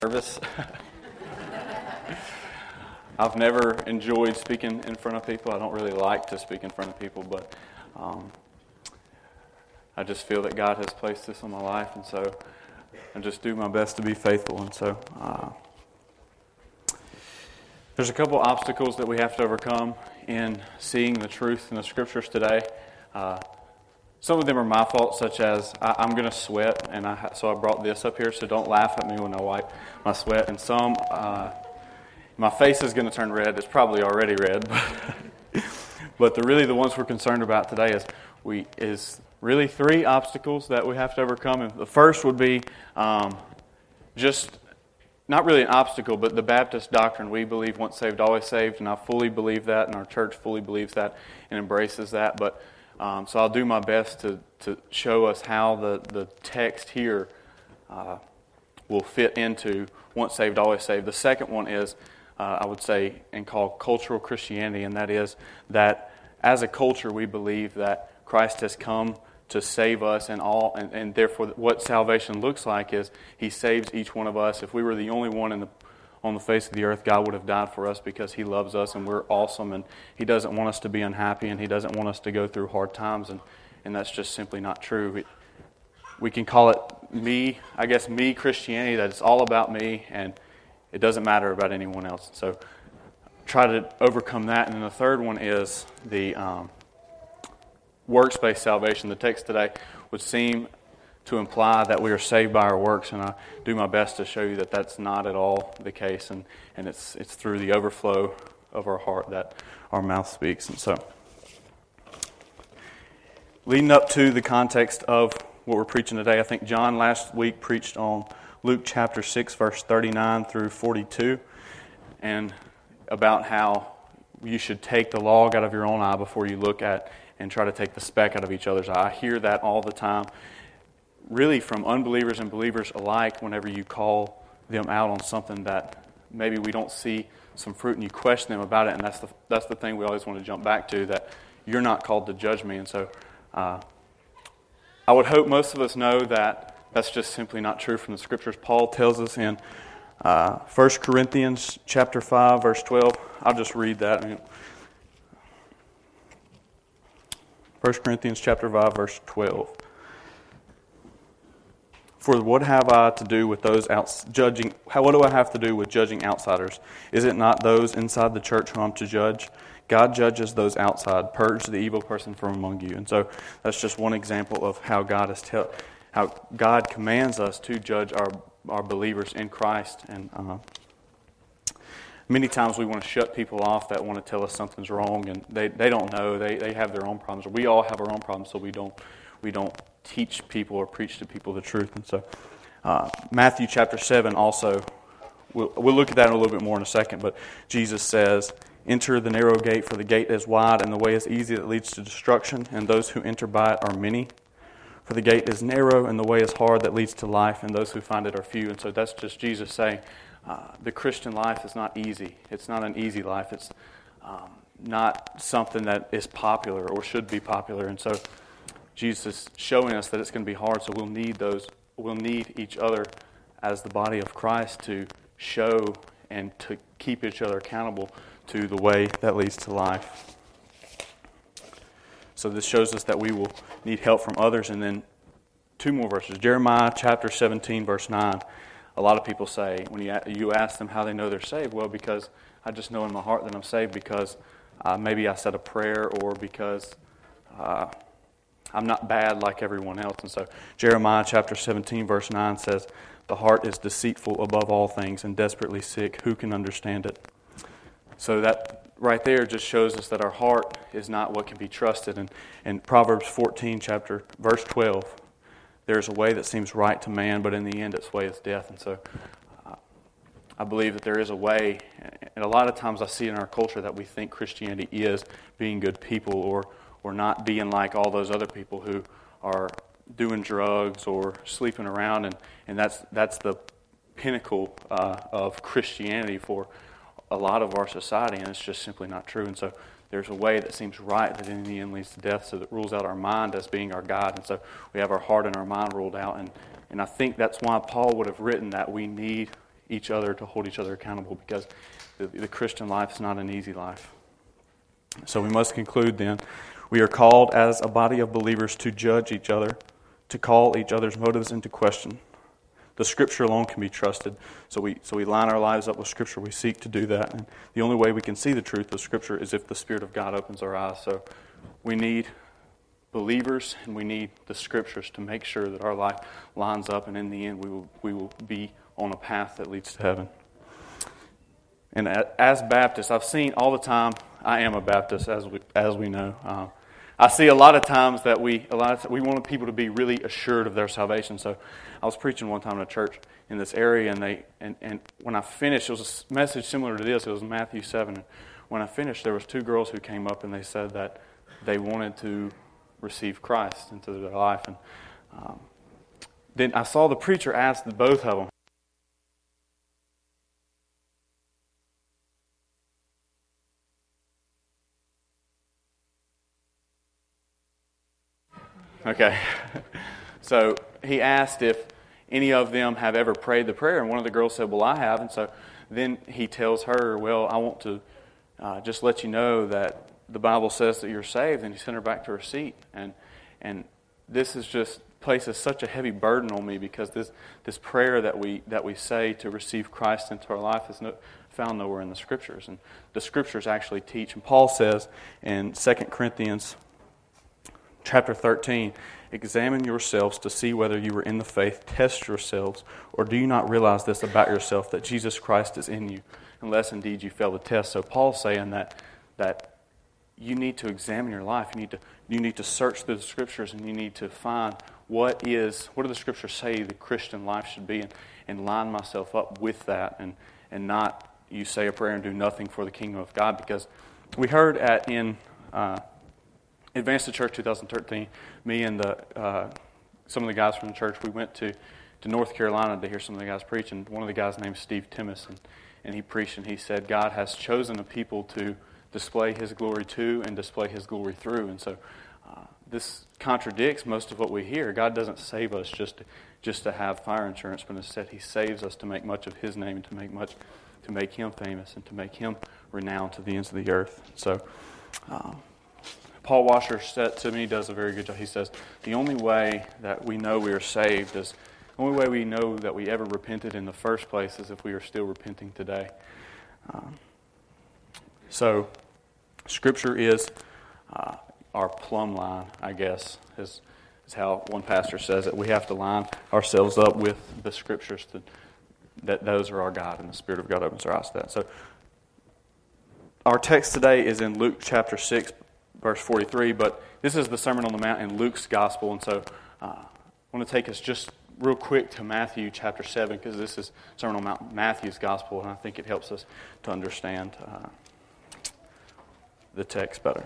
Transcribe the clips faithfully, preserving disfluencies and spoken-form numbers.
Nervous. I've never enjoyed speaking in front of people. I don't really like to speak in front of people, but um, I just feel that God has placed this on my life, and so I just do my best to be faithful. And so uh, there's a couple obstacles that we have to overcome in seeing the truth in the Scriptures today. Uh, Some of them are my fault, such as I, I'm going to sweat, and I, so I brought this up here, so don't laugh at me when I wipe my sweat. And some, uh, my face is going to turn red. It's probably already red. But, but the really the ones we're concerned about today is we is really three obstacles that we have to overcome. And the first would be um, just not really an obstacle, but the Baptist doctrine. We believe once saved, always saved, and I fully believe that, and our church fully believes that and embraces that. But Um, so I'll do my best to, to show us how the, the text here uh, will fit into once saved, always saved. The second one is, uh, I would say, and called cultural Christianity, and that is that as a culture we believe that Christ has come to save us, and all, and, and therefore what salvation looks like is He saves each one of us. If we were the only one in the on the face of the earth, God would have died for us because He loves us and we're awesome, and He doesn't want us to be unhappy, and He doesn't want us to go through hard times, and, and that's just simply not true. We, we can call it me, I guess me Christianity, that it's all about me and it doesn't matter about anyone else. So try to overcome that. And then the third one is the um, works-based salvation. The text today would seem to imply that we are saved by our works, and I do my best to show you that that's not at all the case, and, and it's it's through the overflow of our heart that our mouth speaks. And so, leading up to the context of what we're preaching today, I think John last week preached on Luke chapter six, verse thirty-nine through forty-two, and about how you should take the log out of your own eye before you look at and try to take the speck out of each other's eye. I hear that all the time, really from unbelievers and believers alike, whenever you call them out on something that maybe we don't see some fruit and you question them about it. And that's the that's the thing we always want to jump back to, that you're not called to judge me. And so uh, I would hope most of us know that that's just simply not true from the Scriptures. Paul tells us in uh, First Corinthians chapter five, verse twelve. I'll just read that. I mean, First Corinthians chapter five, verse twelve. For what have I to do with those outs judging? How, what do I have to do with judging outsiders? Is it not those inside the church who I'm to judge? God judges those outside. Purge the evil person from among you. And so that's just one example of how God has tell, how God commands us to judge our our believers in Christ. And uh, many times we want to shut people off that want to tell us something's wrong, and they, they don't know. They they have their own problems. We all have our own problems, so we don't we don't. teach people or preach to people the truth. And so uh, Matthew chapter seven also, we'll, we'll look at that in a little bit more in a second, but Jesus says, enter the narrow gate, for the gate is wide and the way is easy that leads to destruction, and those who enter by it are many. For the gate is narrow and the way is hard that leads to life, and those who find it are few. And so that's just Jesus saying uh, the Christian life is not easy. It's not an easy life. It's um, not something that is popular or should be popular. And so Jesus is showing us that it's going to be hard, so we'll need those. We'll need each other as the body of Christ to show and to keep each other accountable to the way that leads to life. So this shows us that we will need help from others. And then two more verses. Jeremiah chapter seventeen, verse nine. A lot of people say, when you you ask them how they know they're saved, well, because I just know in my heart that I'm saved because uh, maybe I said a prayer, or because Uh, I'm not bad like everyone else. And so Jeremiah chapter seventeen, verse nine says, the heart is deceitful above all things and desperately sick. Who can understand it? So that right there just shows us that our heart is not what can be trusted. And in Proverbs fourteen, chapter verse twelve, there's a way that seems right to man, but in the end its way is death. And so uh, I believe that there is a way, and a lot of times I see in our culture that we think Christianity is being good people, or or not being like all those other people who are doing drugs or sleeping around, and, and that's that's the pinnacle uh, of Christianity for a lot of our society, and it's just simply not true. And so there's a way that seems right that in the end leads to death, so that rules out our mind as being our God. And so we have our heart and our mind ruled out, and, and I think that's why Paul would have written that we need each other to hold each other accountable, because the, the Christian life is not an easy life. So we must conclude then, we are called as a body of believers to judge each other, to call each other's motives into question. The Scripture alone can be trusted, so we so we line our lives up with Scripture. We seek to do that, and the only way we can see the truth of Scripture is if the Spirit of God opens our eyes. So we need believers, and we need the Scriptures to make sure that our life lines up, and in the end we will we will be on a path that leads to heaven. And as Baptists, I've seen all the time, I am a Baptist, as we as we know. Um, I see a lot of times that we a lot of, we want people to be really assured of their salvation. So I was preaching one time in a church in this area, and they and, and when I finished, it was a message similar to this. It was Matthew seven. And when I finished, there was two girls who came up, and they said that they wanted to receive Christ into their life. And um, then I saw the preacher ask the both of them. Okay. So he asked if any of them have ever prayed the prayer, and one of the girls said, well, I have. And so then he tells her, well, I want to uh, just let you know that the Bible says that you're saved, and he sent her back to her seat. And and this is just places such a heavy burden on me, because this this prayer that we that we say to receive Christ into our life is no, found nowhere in the Scriptures. And the Scriptures actually teach, and Paul says in Second Corinthians chapter thirteen, examine yourselves to see whether you are in the faith. Test yourselves, or do you not realize this about yourself, that Jesus Christ is in you, unless indeed you fail the test. So Paul's saying that that you need to examine your life. You need to you need to search through the Scriptures, and you need to find what is what do the Scriptures say the Christian life should be, and, and line myself up with that, and and not you say a prayer and do nothing for the kingdom of God. Because we heard at in uh, Advance to Church twenty thirteen, me and the uh, some of the guys from the church, we went to, to North Carolina to hear some of the guys preach, and one of the guys named Steve Timmis, and, and he preached, and he said God has chosen a people to display His glory to and display His glory through. And so uh, this contradicts most of what we hear. God doesn't save us just to, just to have fire insurance, but instead He saves us to make much of His name, and to make much to make Him famous, and to make Him renowned to the ends of the earth. So um, Paul Washer said to me, does a very good job. He says, the only way that we know we are saved is, the only way we know that we ever repented in the first place is if we are still repenting today. Um, so, Scripture is uh, our plumb line, I guess, is, is how one pastor says it. We have to line ourselves up with the Scriptures, to, that those are our God, and the Spirit of God opens our eyes to that. So, our text today is in Luke chapter six, verse forty-three, but this is the Sermon on the Mount in Luke's Gospel, and so uh, I want to take us just real quick to Matthew chapter seven, because this is Sermon on Mount, Matthew's Gospel, and I think it helps us to understand uh, the text better.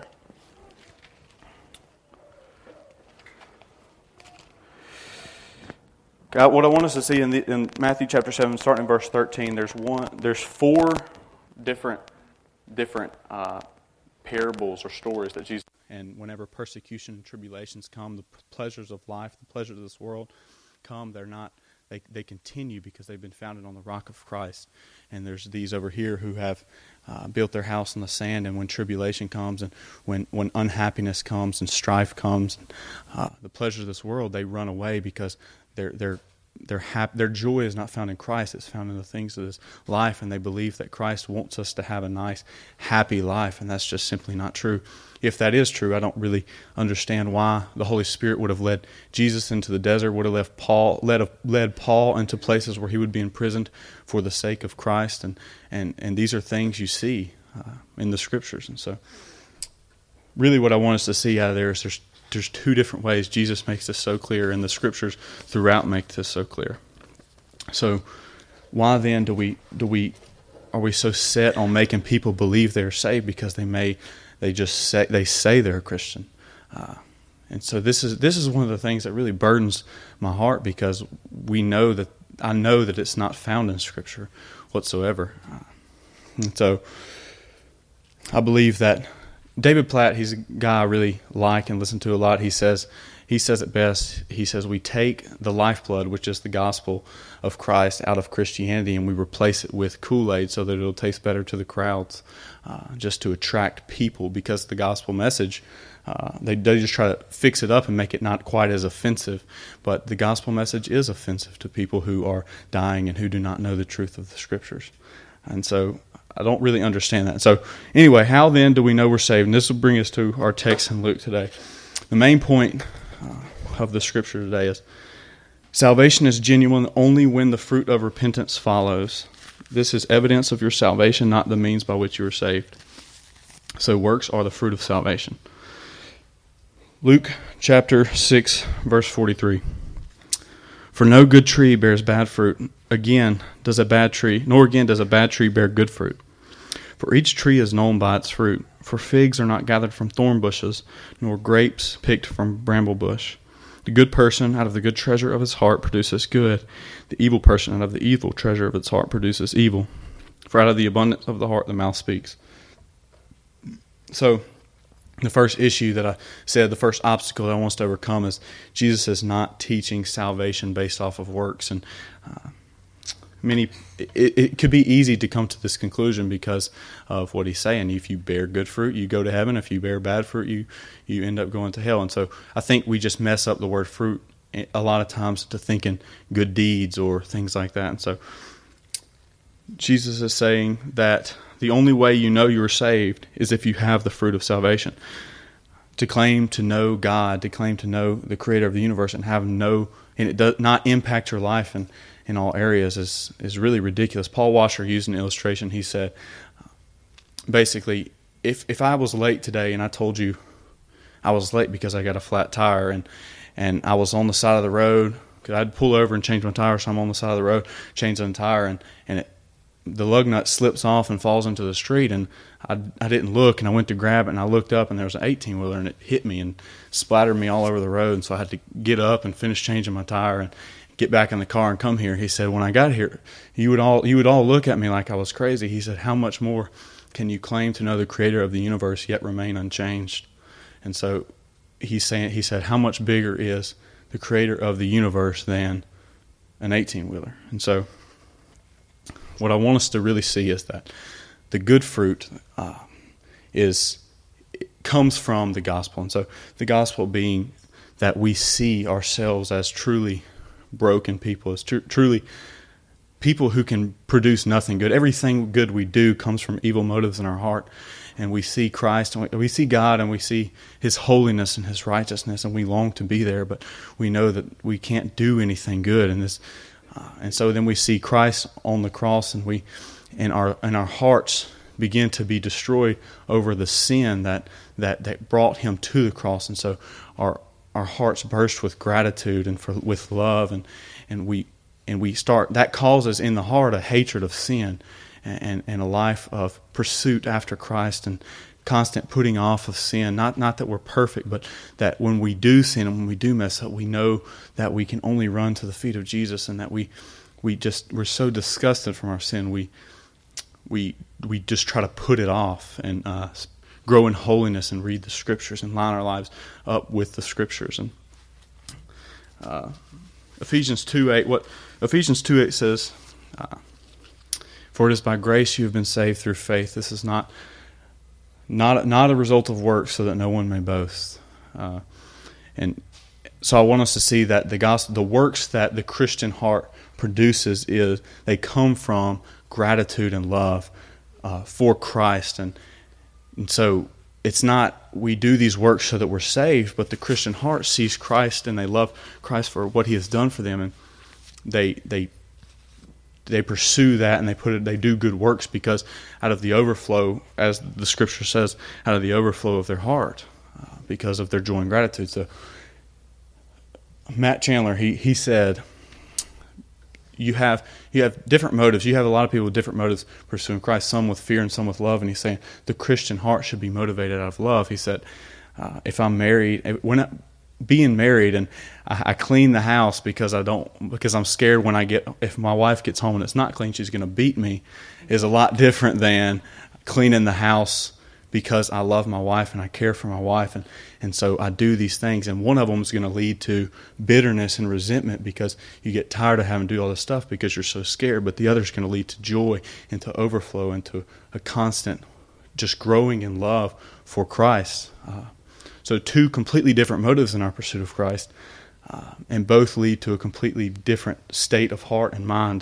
God, what I want us to see in, the, in Matthew chapter seven, starting in verse thirteen, there's one, there's four different different uh, parables or stories that Jesus. And whenever persecution and tribulations come, the pleasures of life, the pleasures of this world come, they're not, they they continue because they've been founded on the rock of Christ. And there's these over here who have uh, built their house in the sand, and when tribulation comes, and when, when unhappiness comes and strife comes, uh, the pleasures of this world, they run away because they're they're Their hap- their joy is not found in Christ. It's found in the things of this life, and they believe that Christ wants us to have a nice, happy life, and that's just simply not true. If that is true, I don't really understand why the Holy Spirit would have led Jesus into the desert, would have left Paul, led, led Paul into places where he would be imprisoned for the sake of Christ, and, and, and these are things you see uh, in the Scriptures. And so really what I want us to see out of there is there's There's two different ways Jesus makes this so clear, and the Scriptures throughout make this so clear. So, why then do we do we are we so set on making people believe they're saved because they may they just say they say they're a Christian? Uh, and so this is this is one of the things that really burdens my heart, because we know that I know that it's not found in Scripture whatsoever. Uh, and so, I believe that David Platt, he's a guy I really like and listen to a lot. He says he says it best. He says we take the lifeblood, which is the gospel of Christ, out of Christianity, and we replace it with Kool-Aid so that it'll taste better to the crowds, uh, just to attract people, because the gospel message, uh, they, they just try to fix it up and make it not quite as offensive. But the gospel message is offensive to people who are dying and who do not know the truth of the Scriptures. And so I don't really understand that. So anyway, how then do we know we're saved? And this will bring us to our text in Luke today. The main point uh, of the Scripture today is salvation is genuine only when the fruit of repentance follows. This is evidence of your salvation, not the means by which you are saved. So works are the fruit of salvation. Luke chapter six, verse forty-three. For no good tree bears bad fruit. Again, does a bad tree, nor again does a bad tree bear good fruit. For each tree is known by its fruit. For figs are not gathered from thorn bushes, nor grapes picked from bramble bush. The good person out of the good treasure of his heart produces good. The evil person out of the evil treasure of its heart produces evil. For out of the abundance of the heart the mouth speaks. So, the first issue that I said, the first obstacle that I want us to overcome is Jesus is not teaching salvation based off of works. And uh, many, it, it could be easy to come to this conclusion because of what he's saying. If you bear good fruit, you go to heaven. If you bear bad fruit, you, you end up going to hell. And so I think we just mess up the word fruit a lot of times to thinking good deeds or things like that. And so Jesus is saying that the only way you know you are saved is if you have the fruit of salvation. To claim to know God, to claim to know the Creator of the universe and have no, and it does not impact your life in, in all areas is, is really ridiculous. Paul Washer used an illustration. He said, basically, if if I was late today and I told you I was late because I got a flat tire and, and I was on the side of the road, because I'd pull over and change my tire, so I'm on the side of the road, changing the tire, and, and it the lug nut slips off and falls into the street, and I, I didn't look, and I went to grab it, and I looked up, and there was an eighteen-wheeler, and it hit me and splattered me all over the road, and so I had to get up and finish changing my tire and get back in the car and come here. He said, when I got here, you would all you would all look at me like I was crazy. He said, how much more can you claim to know the Creator of the universe yet remain unchanged? And so he's saying, he said, how much bigger is the Creator of the universe than an eighteen-wheeler? And so what I want us to really see is that the good fruit uh, is comes from the gospel. And so the gospel being that we see ourselves as truly broken people, as tr- truly people who can produce nothing good. Everything good we do comes from evil motives in our heart. And we see Christ, and we, we see God, and we see His holiness and His righteousness, and we long to be there, but we know that we can't do anything good in this. Uh, and so then we see Christ on the cross, and we, and our and our hearts begin to be destroyed over the sin that that, that brought Him to the cross. And so our our hearts burst with gratitude and for, with love, and and we and we start. That causes in the heart a hatred of sin, and, and and a life of pursuit after Christ and constant putting off of sin. Not not that we're perfect, but that when we do sin and when we do mess up, we know that we can only run to the feet of Jesus, and that we we just we're so disgusted from our sin, we we we just try to put it off and uh, grow in holiness and read the Scriptures and line our lives up with the Scriptures. And uh, Ephesians two eight, what Ephesians two eight says, uh, "For it is by grace you have been saved through faith. This is not." Not not a result of works, so that no one may boast. Uh, and so I want us to see that the gospel, the works that the Christian heart produces, is they come from gratitude and love uh, for Christ. And, and so it's not we do these works so that we're saved, but the Christian heart sees Christ and they love Christ for what He has done for them, and they they. They pursue that, and they put it. They do good works because out of the overflow, as the Scripture says, out of the overflow of their heart, uh, because of their joy and gratitude. So, Matt Chandler, he he said, you have you have different motives. You have a lot of people with different motives pursuing Christ. Some with fear and some with love. And he's saying the Christian heart should be motivated out of love. He said, uh, if I'm married, when I, being married, and I, I clean the house because I don't because I'm scared when I get if my wife gets home and it's not clean, she's going to beat me, is a lot different than cleaning the house because I love my wife and I care for my wife, and, and so I do these things. And one of them is going to lead to bitterness and resentment because you get tired of having to do all this stuff because you're so scared. But the other is going to lead to joy and to overflow and to a constant just growing in love for Christ. Uh, so two completely different motives in our pursuit of Christ, uh, and both lead to a completely different state of heart and mind.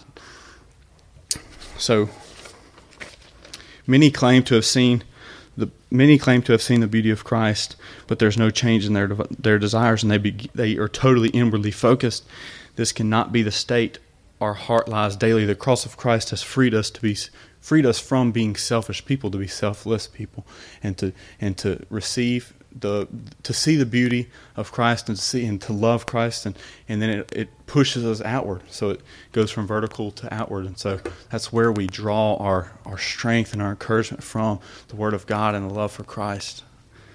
So many claim to have seen the many claim to have seen the beauty of Christ, but there's no change in their their desires, and they be, they are totally inwardly focused. This cannot be the state our heart lies daily. The cross of Christ has freed us to be freed us from being selfish people to be selfless people, and to and to receive the to see the beauty of Christ and to see and to love Christ, and, and then it, it pushes us outward. So it goes from vertical to outward, and so that's where we draw our, our strength and our encouragement from, the Word of God and the love for Christ.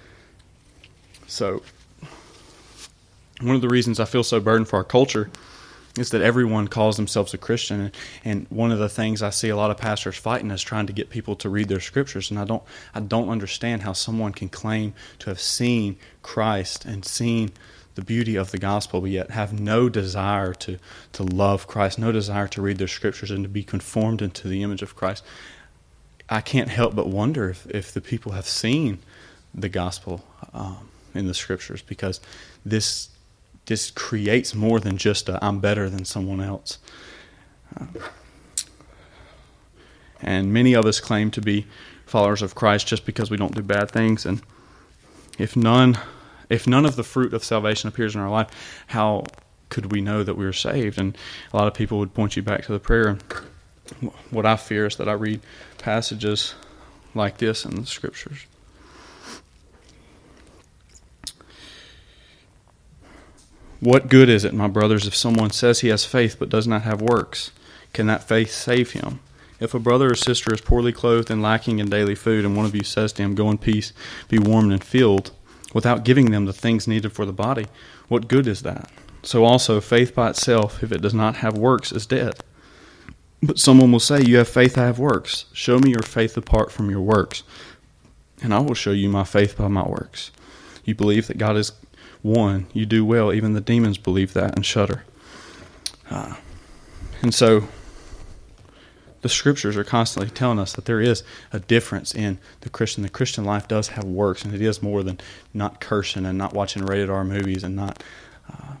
So one of the reasons I feel so burdened for our culture is that everyone calls themselves a Christian, and, and one of the things I see a lot of pastors fighting is trying to get people to read their scriptures, and I don't I don't understand how someone can claim to have seen Christ and seen the beauty of the gospel, but yet have no desire to, to love Christ, no desire to read their scriptures and to be conformed into the image of Christ. I can't help but wonder if, if the people have seen the gospel um, in the scriptures, because this This creates more than just a I'm better than someone else. Uh, and many of us claim to be followers of Christ just because we don't do bad things. And if none, if none of the fruit of salvation appears in our life, how could we know that we are saved? And a lot of people would point you back to the prayer. And what I fear is that I read passages like this in the scriptures. What good is it, my brothers, if someone says he has faith but does not have works? Can that faith save him? If a brother or sister is poorly clothed and lacking in daily food, and one of you says to him, "Go in peace, be warmed and filled," without giving them the things needed for the body, what good is that? So also, faith by itself, if it does not have works, is dead. But someone will say, "You have faith, I have works. Show me your faith apart from your works, and I will show you my faith by my works. You believe that God is one, you do well. Even the demons believe that and shudder." Uh, and so the scriptures are constantly telling us that there is a difference in the Christian. The Christian life does have works, and it is more than not cursing and not watching rated R movies and not uh,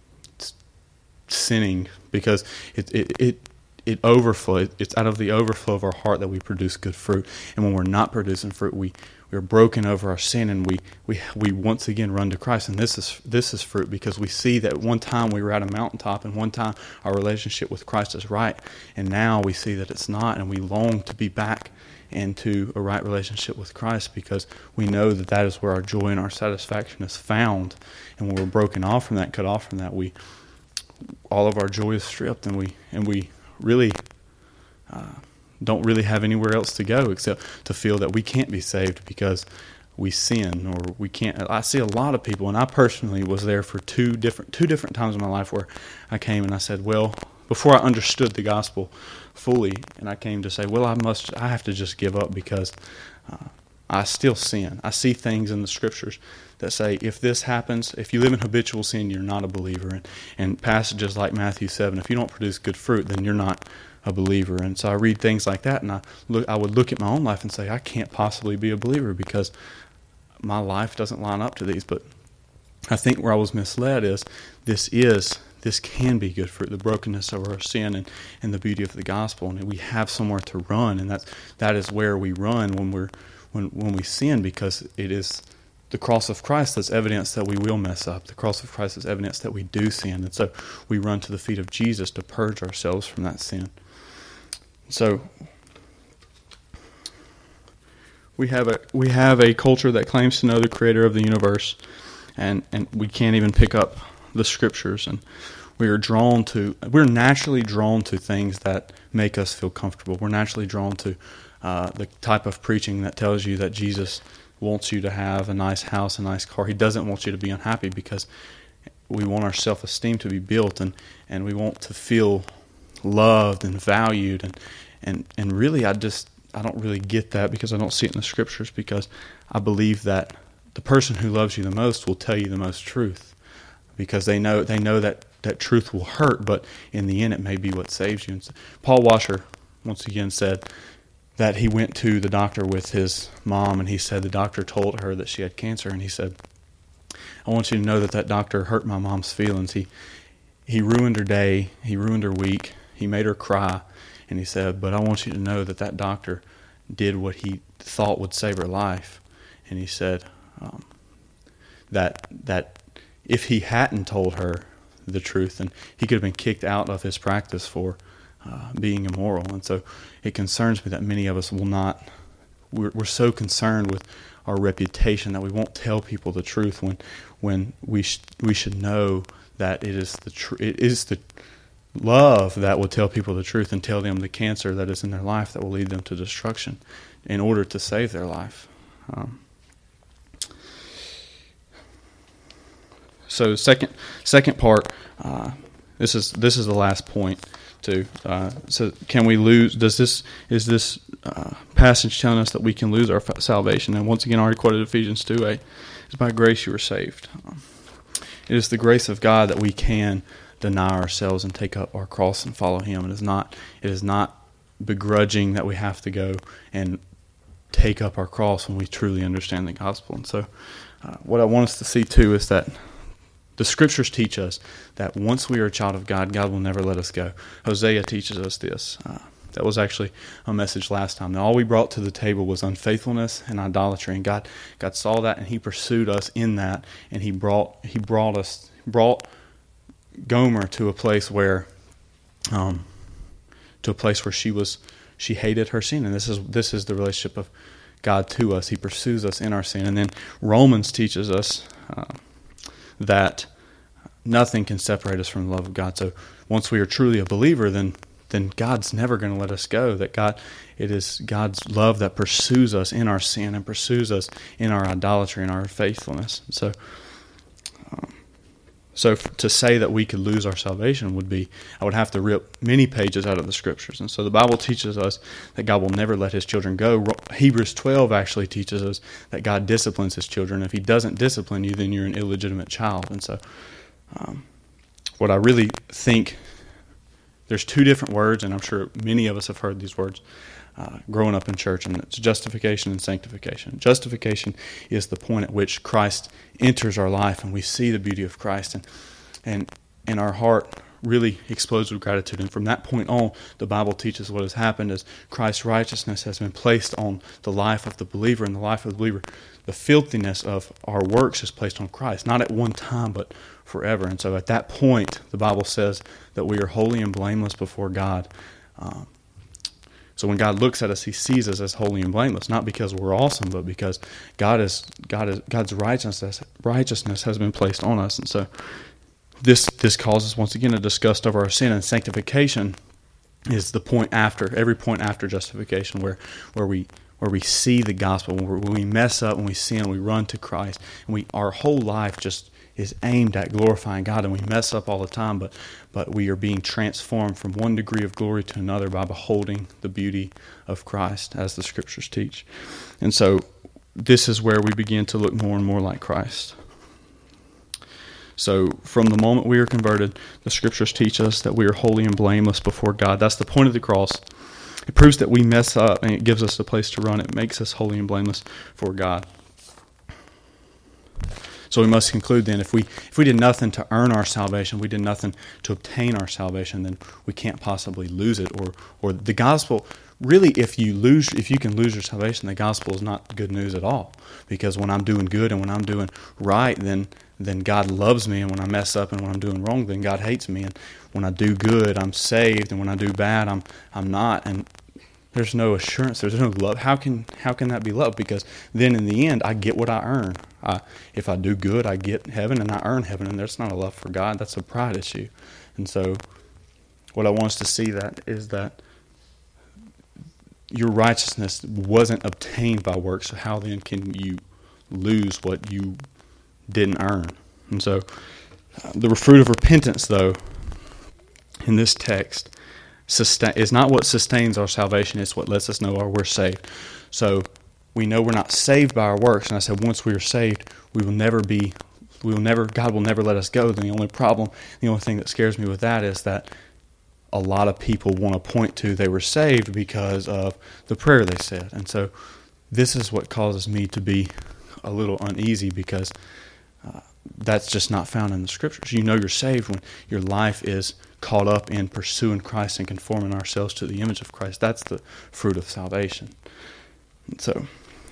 sinning, because it it it, it overflows. It's out of the overflow of our heart that we produce good fruit. And when we're not producing fruit, we we're broken over our sin, and we, we we once again run to Christ. And this is this is fruit, because we see that one time we were at a mountaintop, and one time our relationship with Christ is right, and now we see that it's not, and we long to be back into a right relationship with Christ, because we know that that is where our joy and our satisfaction is found. And when we're broken off from that, cut off from that, we all of our joy is stripped, and we and we really uh, don't really have anywhere else to go except to feel that we can't be saved because we sin, or we can't. I see a lot of people, and I personally was there for two different two different times in my life where I came and I said, well, before I understood the gospel fully, and I came to say, well, I must, I have to just give up because uh, I still sin. I see things in the scriptures that say, if this happens, if you live in habitual sin, you're not a believer. And, and passages like Matthew seven, if you don't produce good fruit, then you're not a believer. And so I read things like that, and I look, I would look at my own life and say, I can't possibly be a believer because my life doesn't line up to these. But I think where I was misled is this is this can be good fruit, the brokenness of our sin and, and the beauty of the gospel, and we have somewhere to run, and that's that is where we run when we're when when we sin, because it is the cross of Christ that's evidence that we will mess up. The cross of Christ is evidence that we do sin, and so we run to the feet of Jesus to purge ourselves from that sin. So we have a we have a culture that claims to know the creator of the universe, and, and we can't even pick up the scriptures, and we are drawn to we're naturally drawn to things that make us feel comfortable. We're naturally drawn to uh, the type of preaching that tells you that Jesus wants you to have a nice house, a nice car. He doesn't want you to be unhappy, because we want our self-esteem to be built, and, and we want to feel loved and valued, and, and, and really I just I don't really get that because I don't see it in the scriptures, because I believe that the person who loves you the most will tell you the most truth, because they know they know that, that truth will hurt, but in the end it may be what saves you. And so Paul Washer once again said that he went to the doctor with his mom, and he said the doctor told her that she had cancer, and he said, I want you to know that that doctor hurt my mom's feelings. He he ruined her day, he ruined her week, he made her cry, and he said, but I want you to know that that doctor did what he thought would save her life. And he said um, that that if he hadn't told her the truth, then he could have been kicked out of his practice for uh, being immoral. And so it concerns me that many of us will not, we're, we're so concerned with our reputation that we won't tell people the truth when when we sh- we should know that it is the tr- it is the love that will tell people the truth and tell them the cancer that is in their life that will lead them to destruction in order to save their life. Um, so second second part, uh, this is this is the last point too. Uh, so can we lose? Does this is this uh, passage telling us that we can lose our salvation? And once again, I already quoted Ephesians two eight. It's by grace you were saved. Um, it is the grace of God that we can deny ourselves and take up our cross and follow Him. It is not. It is not begrudging that we have to go and take up our cross when we truly understand the gospel. And so, uh, what I want us to see too is that the scriptures teach us that once we are a child of God, God will never let us go. Hosea teaches us this. Uh, that was actually a message last time. Now, all we brought to the table was unfaithfulness and idolatry, and God, God saw that, and He pursued us in that, and He brought He brought us brought Gomer to a place where, um, to a place where she was she hated her sin, and this is this is the relationship of God to us. He pursues us in our sin, and then Romans teaches us Uh, that nothing can separate us from the love of God. So once we are truly a believer, then then God's never going to let us go. That God, it is God's love that pursues us in our sin and pursues us in our idolatry and our faithfulness. So, um, so to say that we could lose our salvation would be, I would have to rip many pages out of the scriptures. And so the Bible teaches us that God will never let His children go. Hebrews twelve actually teaches us that God disciplines His children. If He doesn't discipline you, then you're an illegitimate child. And so um, what I really think, there's two different words, and I'm sure many of us have heard these words uh, growing up in church, and it's justification and sanctification. Justification is the point at which Christ enters our life and we see the beauty of Christ, and and and our heart really explodes with gratitude. And from that point on, the Bible teaches what has happened is Christ's righteousness has been placed on the life of the believer, and the life of the believer, the filthiness of our works is placed on Christ, not at one time, but forever. And so at that point, the Bible says that we are holy and blameless before God. Um, so when God looks at us, He sees us as holy and blameless, not because we're awesome, but because God is God is God's righteousness righteousness has been placed on us. And so this this causes once again a disgust of our sin, and sanctification is the point after every point after justification, where where we where we see the gospel, when we mess up, when we sin, we run to Christ, and we our whole life just is aimed at glorifying God, and we mess up all the time, but but we are being transformed from one degree of glory to another by beholding the beauty of Christ, as the scriptures teach. And so this is where we begin to look more and more like Christ. So from the moment we are converted, the scriptures teach us that we are holy and blameless before God. That's the point of the cross. It proves that we mess up, and it gives us a place to run. It makes us holy and blameless for God. So we must conclude then, if we if we did nothing to earn our salvation, we did nothing to obtain our salvation, then we can't possibly lose it. Or or the gospel, really, if you lose, if you can lose your salvation, the gospel is not good news at all. Because when I'm doing good and when I'm doing right, then then God loves me, and when I mess up and when I'm doing wrong, then God hates me. And when I do good, I'm saved, and when I do bad, I'm I'm not. And there's no assurance. There's no love. How can how can that be love? Because then in the end, I get what I earn. I, if I do good, I get heaven, and I earn heaven. And that's not a love for God. That's a pride issue. And so what I want us to see that is that your righteousness wasn't obtained by works. So how then can you lose what you didn't earn? And so uh, the fruit of repentance, though, in this text, sustain is not what sustains our salvation. It's what lets us know we're saved. So we know we're not saved by our works. And I said, once we are saved, we will never be, we will never, God will never let us go. Then the only problem, the only thing that scares me with that is that a lot of people want to point to they were saved because of the prayer they said. And so this is what causes me to be a little uneasy, because uh, that's just not found in the Scriptures. You know you're saved when your life is caught up in pursuing Christ and conforming ourselves to the image of Christ. That's the fruit of salvation. And so,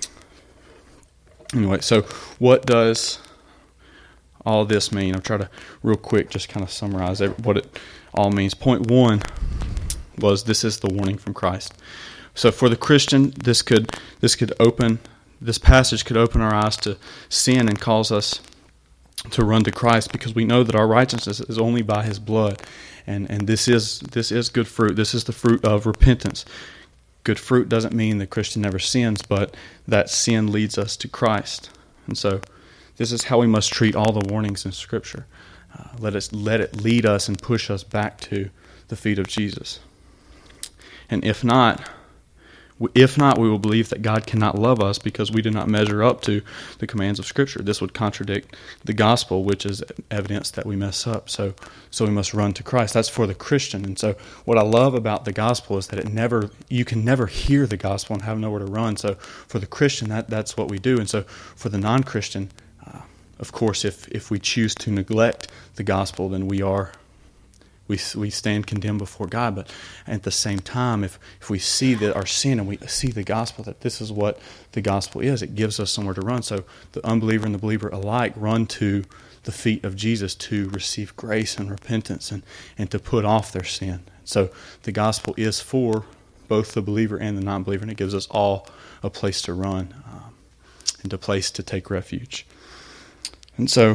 anyway, so what does all this mean? I'll try to real quick just kind of summarize what it all means. Point one was, this is the warning from Christ. So for the Christian, this could this could open this passage could open our eyes to sin and cause us to run to Christ, because we know that our righteousness is only by His blood, and and this is this is good fruit. This is the fruit of repentance. Good fruit doesn't mean the Christian never sins, but that sin leads us to Christ. And so this is how we must treat all the warnings in Scripture. Uh, let us let it lead us and push us back to the feet of Jesus. And if not, if not, we will believe that God cannot love us because we do not measure up to the commands of Scripture. This would contradict the gospel, which is evidence that we mess up. So, so we must run to Christ. That's for the Christian. And so, what I love about the gospel is that it never, you can never hear the gospel and have nowhere to run. So, for the Christian, that that's what we do. And so, for the non-Christian, uh, of course, if if we choose to neglect the gospel, then we are. We we stand condemned before God, but at the same time, if, if we see that our sin and we see the gospel, that this is what the gospel is, it gives us somewhere to run. So the unbeliever and the believer alike run to the feet of Jesus to receive grace and repentance and, and to put off their sin. So the gospel is for both the believer and the non-believer, and it gives us all a place to run um, and a place to take refuge. And so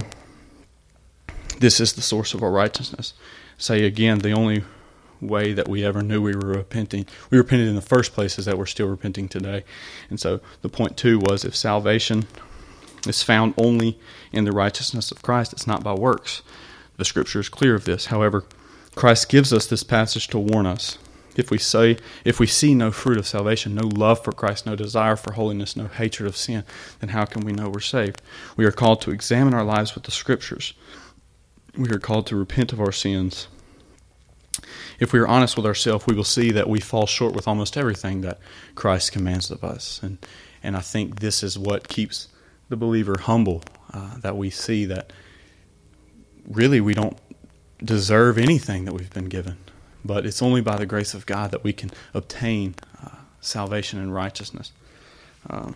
this is the source of our righteousness. Say again, the only way that we ever knew we were repenting, we repented in the first place, is that we're still repenting today. And so the point two was, if salvation is found only in the righteousness of Christ, it's not by works. The Scripture is clear of this. However, Christ gives us this passage to warn us. If we say, if we see no fruit of salvation, no love for Christ, no desire for holiness, no hatred of sin, then how can we know we're saved? We are called to examine our lives with the Scriptures. We are called to repent of our sins. If we are honest with ourselves, we will see that we fall short with almost everything that Christ commands of us. And and I think this is what keeps the believer humble, uh, that we see that really we don't deserve anything that we've been given. But it's only by the grace of God that we can obtain uh, salvation and righteousness. Um,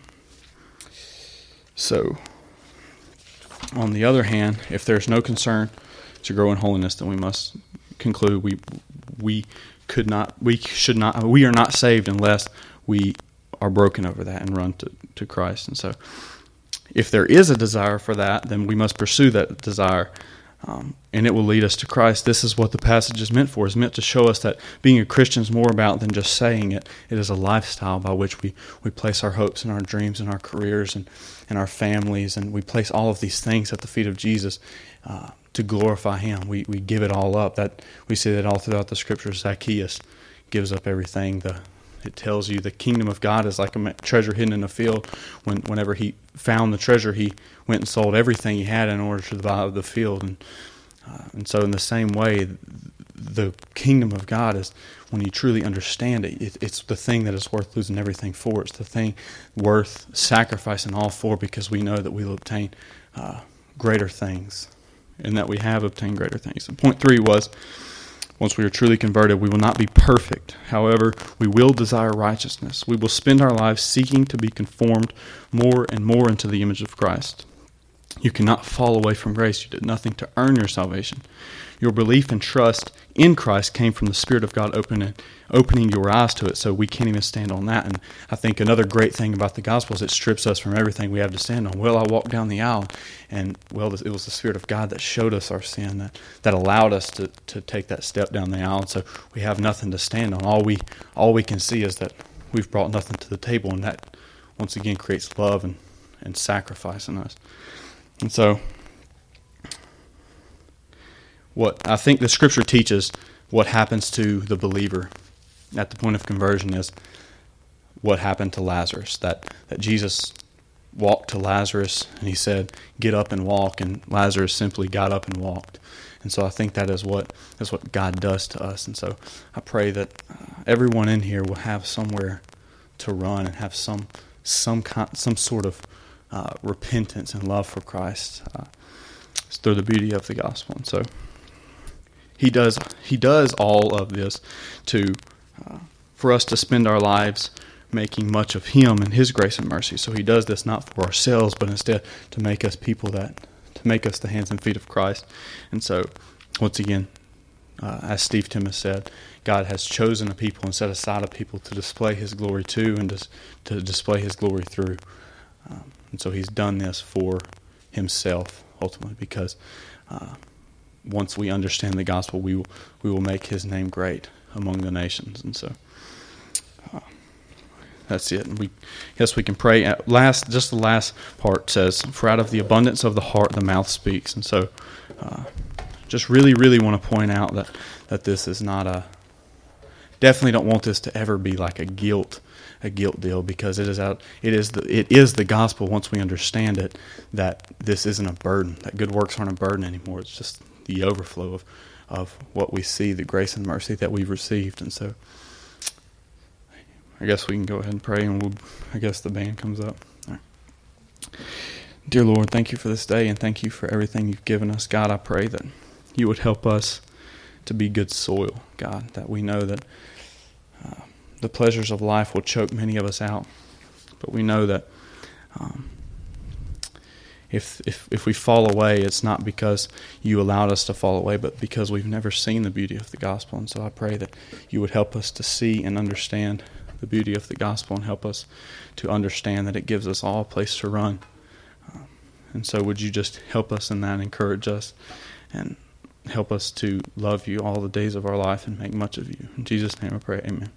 so, on the other hand, if there's no concern to grow in holiness, then we must conclude we we could not we should not we are not saved unless we are broken over that and run to, to Christ. And so if there is a desire for that, then we must pursue that desire, um, and it will lead us to Christ. This is what the passage is meant for. It's meant to show us that being a Christian is more about than just saying it. It is a lifestyle by which we, we place our hopes and our dreams and our careers and, and our families, and we place all of these things at the feet of Jesus uh, to glorify Him. We we give it all up. That we see that all throughout the Scriptures. Zacchaeus gives up everything. The it tells you the kingdom of God is like a treasure hidden in a field. When whenever he found the treasure, he went and sold everything he had in order to buy the field. And uh, and so in the same way, the kingdom of God is, when you truly understand it, it, it's the thing that is worth losing everything for. It's the thing worth sacrificing all for, because we know that we will obtain uh, greater things, and that we have obtained greater things. And point three was, once we are truly converted, we will not be perfect. However, we will desire righteousness. We will spend our lives seeking to be conformed more and more into the image of Christ. You cannot fall away from grace. You did nothing to earn your salvation. Your belief and trust in Christ came from the Spirit of God opening, opening your eyes to it, so we can't even stand on that. And I think another great thing about the gospel is it strips us from everything we have to stand on. Well, I walked down the aisle, and, well, it was the Spirit of God that showed us our sin, that, that allowed us to, to take that step down the aisle. And so we have nothing to stand on. All we, all we can see is that we've brought nothing to the table, and that, once again, creates love and, and sacrifice in us. And so, what I think the Scripture teaches what happens to the believer at the point of conversion is what happened to Lazarus. That, that Jesus walked to Lazarus and he said, "Get up and walk," and Lazarus simply got up and walked. And so I think that is what that's what God does to us. And so I pray that uh, everyone in here will have somewhere to run and have some some kind, some sort of uh, repentance and love for Christ uh, through the beauty of the gospel. And so he does he does all of this to uh, for us to spend our lives making much of him and his grace and mercy. So he does this not for ourselves, but instead to make us people that to make us the hands and feet of Christ. And so, once again, uh, as Steve Timmis said, God has chosen a people and set aside a people to display his glory to and to, to display his glory through. Um, and so he's done this for himself, ultimately, because uh, once we understand the gospel, we will, we will make his name great among the nations. And so uh, that's it. And we guess we can pray. At last, just the last part says, "For out of the abundance of the heart, the mouth speaks." And so, uh, just really, really want to point out that that this is not a. Definitely don't want this to ever be like a guilt, a guilt deal, because it is out. It is the it is the gospel. Once we understand it, that this isn't a burden. That good works aren't a burden anymore. It's just the overflow of of what we see, the grace and mercy that we've received. And so, I guess we can go ahead and pray, and we'll, I guess the band comes up. All right. Dear Lord, thank you for this day, and thank you for everything you've given us. God, I pray that you would help us to be good soil, God, that we know that uh, the pleasures of life will choke many of us out, but we know that um, if, if, if we fall away, it's not because you allowed us to fall away, but because we've never seen the beauty of the gospel. And so I pray that you would help us to see and understand the beauty of the gospel, and help us to understand that it gives us all a place to run. Um, and so would you just help us in that, encourage us, and help us to love you all the days of our life and make much of you. In Jesus' name I pray, amen.